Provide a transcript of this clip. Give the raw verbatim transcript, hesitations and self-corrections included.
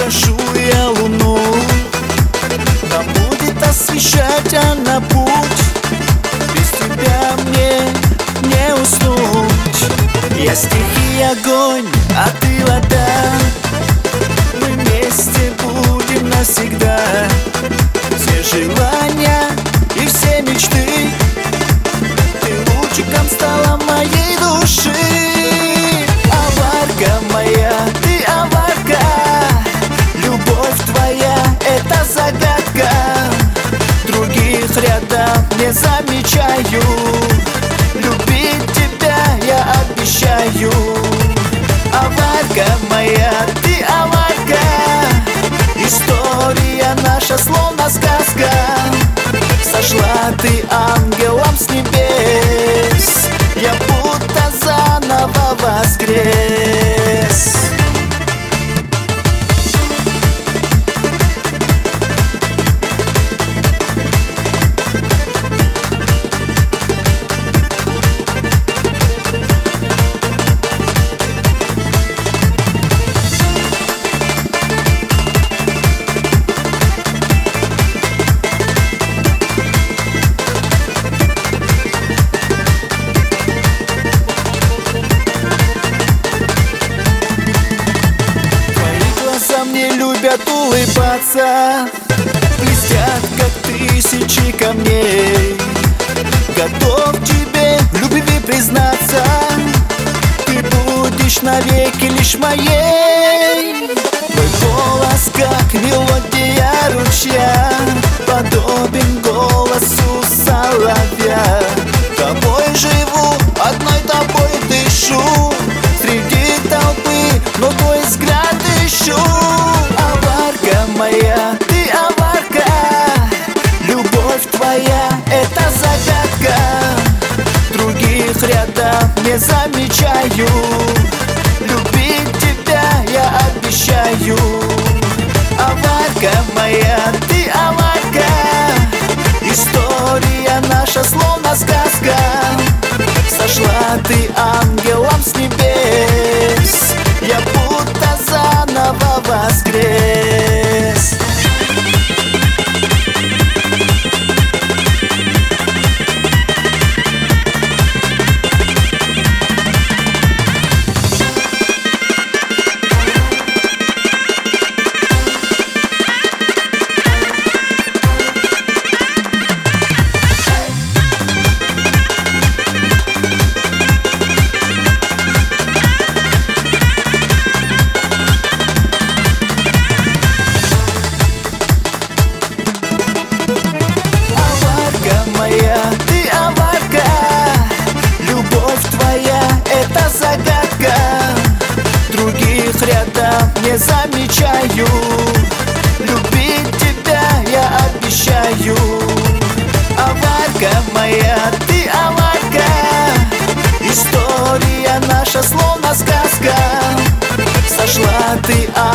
попрошу я луну, нам будет освещать она путь. Без тебя мне не уснуть. Я стихи, огонь, а ты вода. Мы вместе будем навсегда. Все желания и все мечты, ты лучиком стала моей души. Аварка моя, ты аварка, любовь твоя — это загадка. Других рядом не замечаю, любить тебя я обещаю. Аварка моя, ты аварка, история наша словно сказка. Сошла ты ангелом с небес, я будто заново воскрес. Мне любят улыбаться, блестят, как тысячи камней. Готов тебе в любви признаться, ты будешь навеки лишь моей. Твой голос, как мелодия ручья, подобен голосу соловья. Тобой живу, одной тобой дышу, среди толпы, но твой взгляд ищу. Аварка моя, ты аварка, любовь твоя — это загадка. Других рядом не замечаю, любить тебя я обещаю. Аварка моя, ты аварка, история наша словно сказка. Сошла ты ангелом с небес, я будто заново воскрес. Ты аварка, любовь твоя — это загадка. Других рядом не замечаю, любить тебя я обещаю. Аварка моя, ты аварка, история наша словно сказка. Сошла ты